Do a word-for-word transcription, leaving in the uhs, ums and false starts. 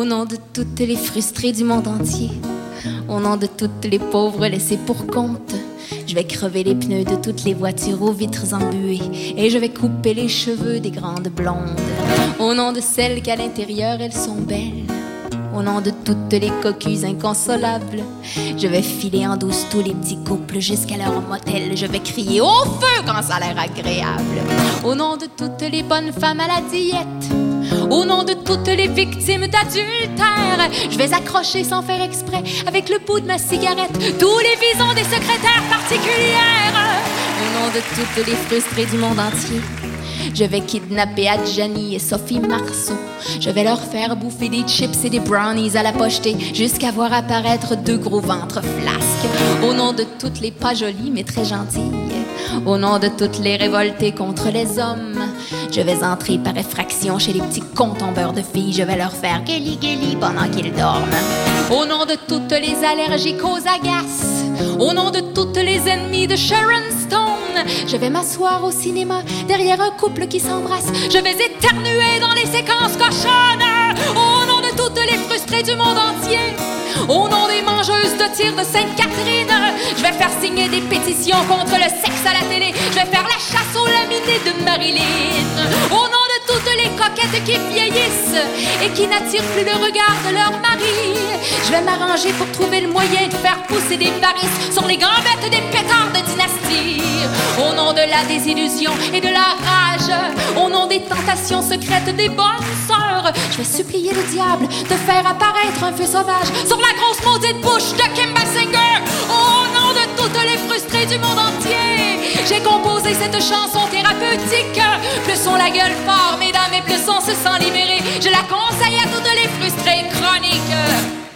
nom de toutes les frustrées du monde entier, au nom de toutes les pauvres laissées pour compte, je vais crever les pneus de toutes les voitures aux vitres embuées et je vais couper les cheveux des grandes blondes. Au nom de celles qu'à l'intérieur elles sont belles, au nom de toutes les cocus inconsolables, je vais filer en douce tous les petits couples jusqu'à leur motel. Je vais crier au feu quand ça a l'air agréable. Au nom de toutes les bonnes femmes à la diète, au nom de toutes les victimes d'adultère, je vais accrocher sans faire exprès avec le bout de ma cigarette tous les visons des secrétaires particulières. Au nom de toutes les frustrées du monde entier, je vais kidnapper Adjani et Sophie Marceau. Je vais leur faire bouffer des chips et des brownies à la pochetée jusqu'à voir apparaître deux gros ventres flasques. Au nom de toutes les pas jolies mais très gentilles, au nom de toutes les révoltées contre les hommes, je vais entrer par effraction chez les petits cons tombeurs de filles. Je vais leur faire guéli-guéli pendant qu'ils dorment. Au nom de toutes les allergiques aux agaces, au nom de toutes les ennemies de Sharon Stone, je vais m'asseoir au cinéma derrière un couple qui s'embrasse. Je vais éternuer dans les séquences cochonnes. Au nom de toutes les frustrées du monde entier, au nom des mangeuses de tir de Sainte-Catherine, je vais faire signer des pétitions contre le sexe à la télé. Je vais faire la chasse aux laminés de Marilyn. Au nom de toutes les coquettes qui vieillissent et qui n'attirent plus le regard de leur mari, je vais m'arranger pour trouver le moyen de faire pousser des varices sur les gambettes des pétards de dynastie. Au nom de la désillusion et de la rage, au nom des tentations secrètes des bonnes sœurs, je vais supplier le diable de faire apparaître un feu sauvage sur la grosse maudite bouche de Kim Basinger. Au nom de toutes les frustrées du monde entier, j'ai composé cette chanson thérapeutique. Plus on la gueule fort, mesdames, et plus on se sent libéré. Je la conseille à toutes les frustrées chroniques.